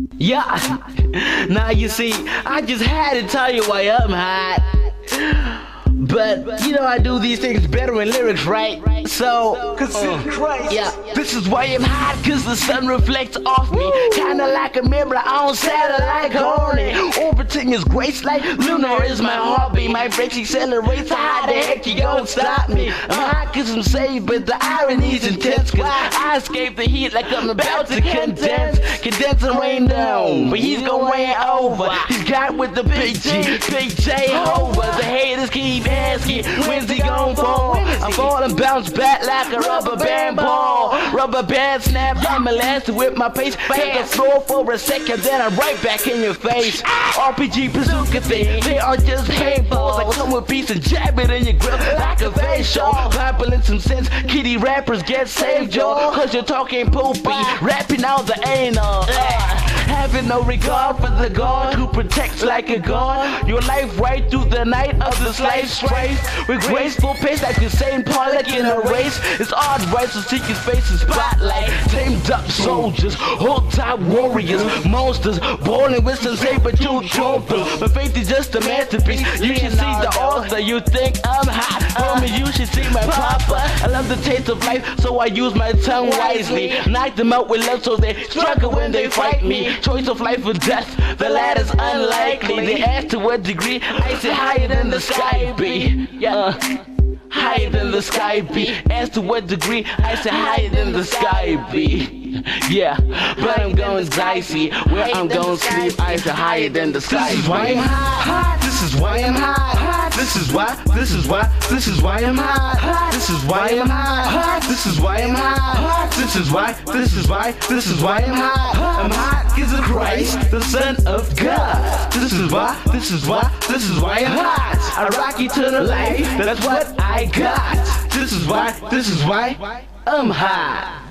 Yeah, now you see, I just had to tell you why I'm hot. But, you know, I do these things better in lyrics, right? So, yeah, this is why I'm hot, cause the sun reflects off me. Kinda like a mirror on satellite horny. Orbiting is grace like lunar is my hobby. My brakes accelerates, how the heck you gon' stop me? I'm hot cause I'm safe, but the irony's intense. Cause I escape the heat like I'm about to condense and rain down, but he's gon' rain over. He's got with the big G, big J over. The haters keep asking, when's he gon' fall? I fall and bounce back like a rubber band ball. Rubber band snap, I'm elastic with my pace. Take a floor for a second, then I'm right back in your face. RPG bazooka thing, they are just paintballs. I come with peace and jab it in your grill like a facial. Clapping in some sense, kitty rappers get saved, y'all. Cause you're talking poopy, rapping out the anal. Having no regard for the God who protects like a god. Your life right through the night of the slave strife. With graceful pace like Usain Pollock in a race. It's odd right to seek his face in spotlight. Tamed up soldiers, hold top warriors, monsters, balling with some saber-tooth trophies. My faith is just a masterpiece. You should see the author. You think I'm hot, homie, you should see my papa. I love the taste of life, so I use my tongue wisely. Knock them out with love so they struggle when they fight me. Choice of life or death, the latter's unlikely. They ask to what degree, I say higher than the sky be. Yeah, higher than the sky be. As to what degree, I say higher than the sky be. Yeah, but I'm going dicey. Where I'm going sleep, I say higher than the sky. This is why I'm hot. This is why I'm hot. This is why I'm hot. This is why I'm hot. This is why I'm hot. This is why I'm hot. I'm hot cause of Christ, the Son of God. This is why I'm hot. I rock you to the light, that's what I got. This is why I'm hot.